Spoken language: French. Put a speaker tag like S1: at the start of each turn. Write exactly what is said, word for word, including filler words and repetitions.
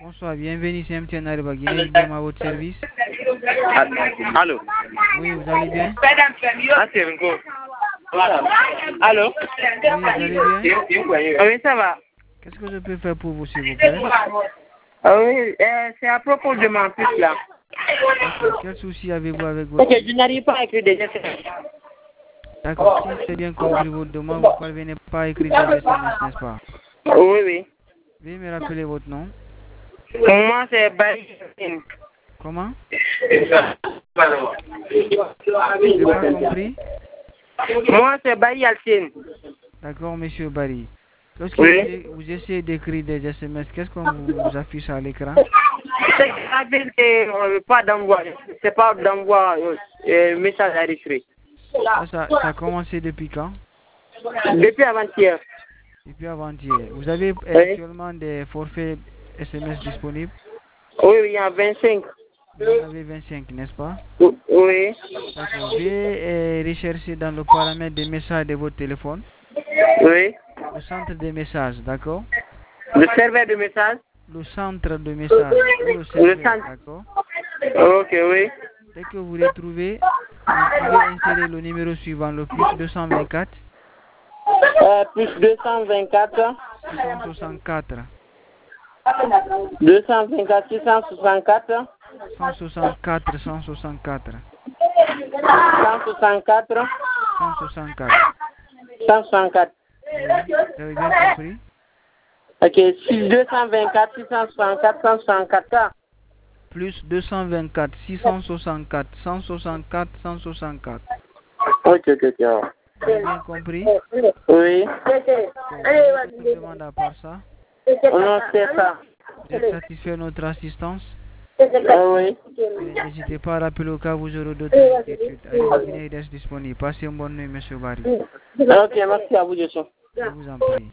S1: Bonsoir, bienvenue chez M T N Ariba Guinée, à votre service.
S2: Allô?
S1: Oui, vous allez bien?
S2: Ah, c'est un go. Allô?
S1: Oui, vous allez bien?
S2: Oui, ça va.
S1: Qu'est-ce que je peux faire pour vous, s'il vous plaît?
S2: Ah oui, euh, c'est à propos de mon fils là.
S1: D'accord. Quel souci avez-vous avec votre
S2: Ok, je n'arrive pas à écrire des S M S.
S1: D'accord, si j'ai bien compris votre demande, vous ne parvenez pas à écrire des S M S, n'est-ce pas?
S2: Oui, oui.
S1: Veuillez me rappeler votre nom.
S2: Moi, c'est Barry.
S1: Comment? Je n'ai pas compris.
S2: Moi, c'est Barry Alcine.
S1: D'accord, monsieur Barry. Lorsque
S2: Oui.
S1: vous, vous essayez d'écrire des S M S, qu'est-ce qu'on vous affiche à l'écran?
S2: C'est euh, pas d'envoi. C'est pas d'envoi euh, euh, message à écrit.
S1: Ça, ça, ça a commencé depuis quand?
S2: Depuis avant-hier.
S1: Depuis avant-hier. Vous avez
S2: Oui.
S1: actuellement des forfaits S M S disponibles?
S2: Oui, oui, il y a vingt-cinq.
S1: Vous en avez vingt-cinq, n'est-ce pas?
S2: Oui.
S1: D'accord. Veuillez euh, rechercher dans le paramètre des messages de votre téléphone
S2: Oui.
S1: le centre des messages, d'accord?
S2: Le serveur de message.
S1: Le centre de message ou le
S2: Le
S1: serveur,
S2: centre.
S1: d'accord?
S2: Ok, oui.
S1: Dès que vous retrouvez, vous pouvez insérer le numéro suivant, le plus deux cent vingt-quatre,
S2: Euh, plus deux cent vingt-quatre.
S1: six cent soixante-quatre,
S2: deux cent vingt-quatre, six cent soixante-quatre.
S1: cent soixante-quatre, cent soixante-quatre,
S2: cent soixante-quatre.
S1: cent soixante-quatre.
S2: cent soixante-quatre.
S1: Oui, vous avez bien compris?
S2: Ok, deux cent vingt-quatre, six cent soixante-quatre, cent soixante-quatre.
S1: Plus deux cent vingt-quatre, six cent soixante-quatre, cent soixante-quatre, cent soixante-quatre.
S2: Ok, ok, ok.
S1: Vous avez bien compris?
S2: Oui.
S1: Bon, vous avez d'autres demandes à part ça?
S2: Non, c'est ça.
S1: Vous êtes satisfait de notre assistance?
S2: Ah oui.
S1: N'hésitez pas à rappeler au cas où vous aurez d'autres inquiétudes. Allez, Guinée reste disponible. Passez une bonne nuit, monsieur Barry.
S2: Ok, merci à vous, Jason.
S1: Je vous en prie.